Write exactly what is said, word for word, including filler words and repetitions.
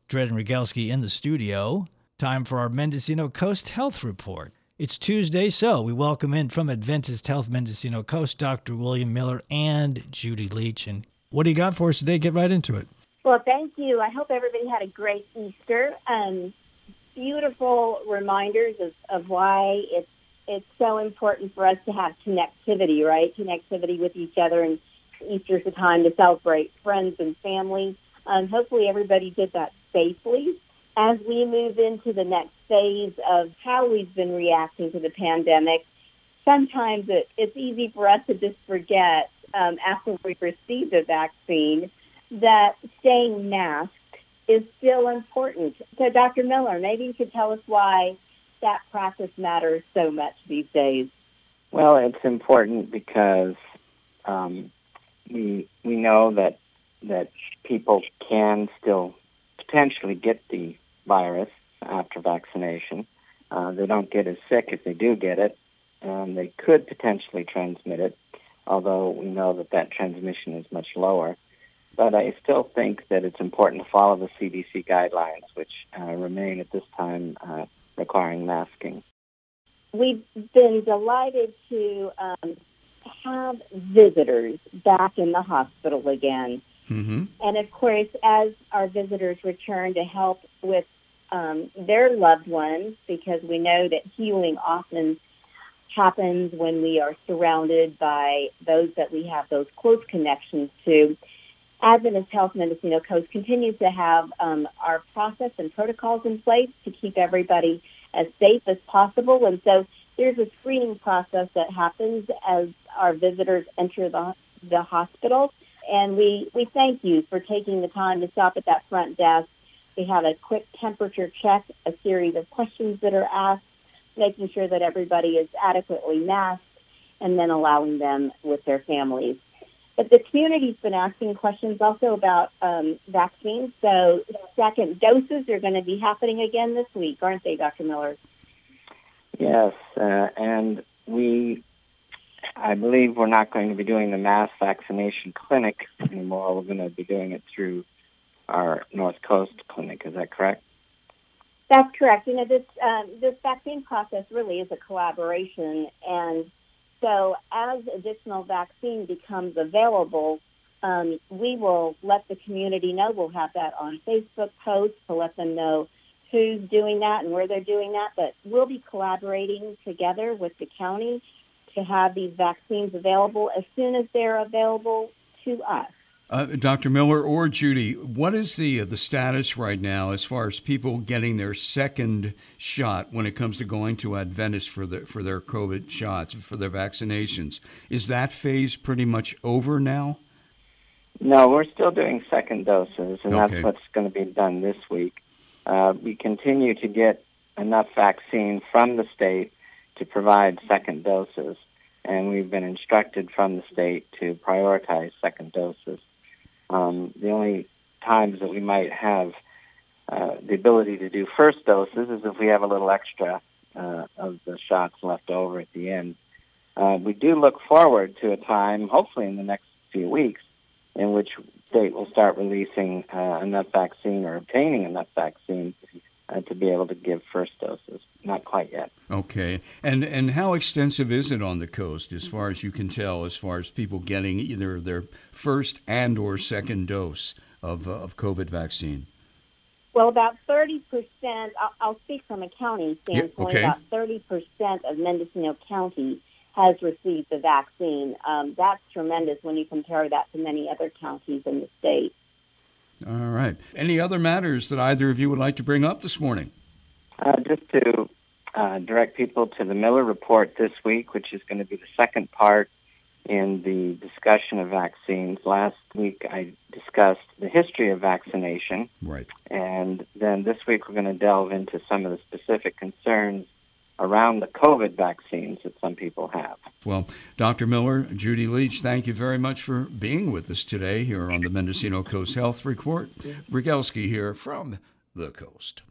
Dredd and Rogalski in the studio. Time for our Mendocino Coast Health Report. It's Tuesday, so we welcome in from Adventist Health Mendocino Coast, Doctor William Miller and Judy Leach. And what do you got for us today? Get right into it. Well, thank you. I hope everybody had a great Easter. Um, beautiful reminders of, of why it's it's so important for us to have connectivity, right? Connectivity with each other, and Easter's a time to celebrate friends and family. Um, hopefully everybody did that safely. As we move into the next phase of how we've been reacting to the pandemic, sometimes it, it's easy for us to just forget um, after we've received a vaccine that staying masked is still important. So, Doctor Miller, maybe you could tell us why that practice matters so much these days. Well, it's important because um, we we know that that people can still potentially get the virus after vaccination. Uh, they don't get as sick if they do get it, and they could potentially transmit it, although we know that that transmission is much lower. But I still think that it's important to follow the C D C guidelines, which uh, remain at this time uh, requiring masking. We've been delighted to um, have visitors back in the hospital again. Mm-hmm. And, of course, as our visitors return to help with um, their loved ones, because we know that healing often happens when we are surrounded by those that we have those close connections to, Adventist Health Mendocino Coast continues to have um, our process and protocols in place to keep everybody as safe as possible. And so there's a screening process that happens as our visitors enter the, the hospital. And we, we thank you for taking the time to stop at that front desk. We have a quick temperature check, a series of questions that are asked, making sure that everybody is adequately masked, and then allowing them with their families. But the community's been asking questions also about um, vaccines. So second doses are going to be happening again this week, aren't they, Doctor Miller? Yes, uh, and we, I believe we're not going to be doing the mass vaccination clinic anymore. We're going to be doing it through our North Coast clinic. Is that correct? That's correct. You know, this um, this vaccine process really is a collaboration, and so as additional vaccine becomes available, um, we will let the community know. We'll have that on Facebook posts to let them know who's doing that and where they're doing that. But we'll be collaborating together with the county to have these vaccines available as soon as they're available to us. Uh, Doctor Miller or Judy, what is the uh, the status right now as far as people getting their second shot when it comes to going to Adventist for their for their COVID shots, for their vaccinations? Is that phase pretty much over now? No, we're still doing second doses, and Okay. that's what's going to be done this week. Uh, we continue to get enough vaccine from the state to provide second doses, and we've been instructed from the state to prioritize second doses. Um, the only times that we might have uh, the ability to do first doses is if we have a little extra uh, of the shots left over at the end. Uh, we do look forward to a time, hopefully in the next few weeks, in which state will start releasing uh, enough vaccine or obtaining enough vaccine uh, to be able to give first doses. Not quite yet. Okay. And and how extensive is it on the coast, as far as you can tell, as far as people getting either their first and or second dose of uh, of COVID vaccine? Well, about thirty percent, I'll, I'll speak from a county standpoint, okay. about thirty percent of Mendocino County has received the vaccine. Um, that's tremendous when you compare that to many other counties in the state. All right. Any other matters that either of you would like to bring up this morning? Uh, just to uh, direct people to the Miller Report this week, which is going to be the second part in the discussion of vaccines. Last week I discussed the history of vaccination. Right. And then this week we're going to delve into some of the specific concerns around the COVID vaccines that some people have. Well, Doctor Miller, Judy Leach, thank you very much for being with us today here on the Mendocino Coast Health Report. Rogalski here from the Coast.